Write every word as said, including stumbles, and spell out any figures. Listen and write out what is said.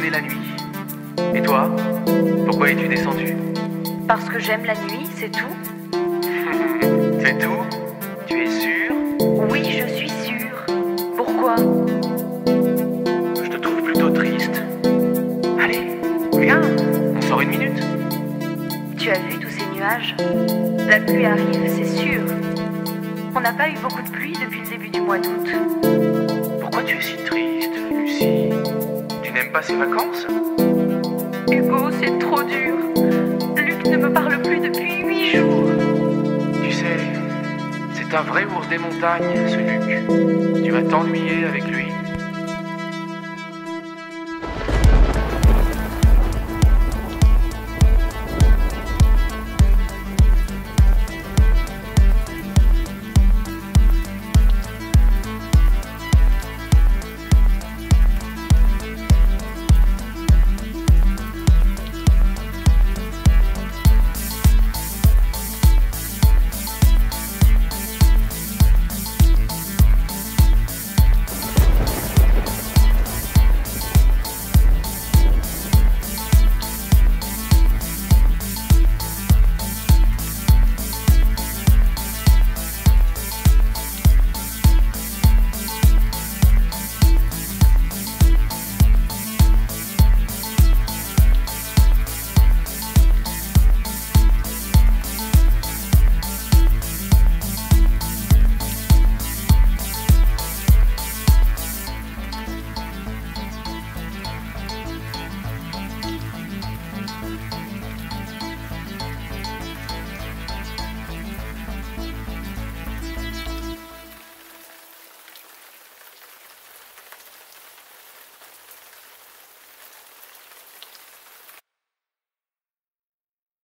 aimer la nuit. Et toi, pourquoi es-tu descendu? Parce que j'aime la nuit, c'est tout. C'est tout? Tu es sûr? Oui, je suis sûre. Pourquoi? Je te trouve plutôt triste. Allez, viens, on sort une minute. Tu as vu tous ces nuages? La pluie arrive, c'est sûr. On n'a pas eu beaucoup de pluie depuis le début du mois d'août. Pourquoi tu es si triste, Lucie? Tu n'aimes pas ces vacances? Hugo, c'est trop dur. Luc ne me parle plus depuis huit jours. Tu sais, c'est un vrai ours des montagnes, ce Luc. Tu vas t'ennuyer avec lui.